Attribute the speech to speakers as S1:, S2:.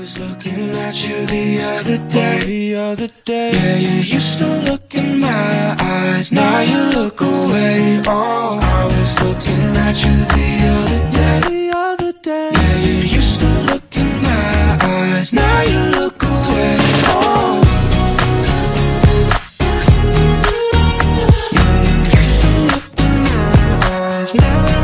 S1: was looking at you the other day. Yeah, you used to look in my eyes, now you look away. Oh, I was looking at you the other day. Yeah, you used to look in my eyes, now you look away. Oh, yeah, you used to look in my eyes, now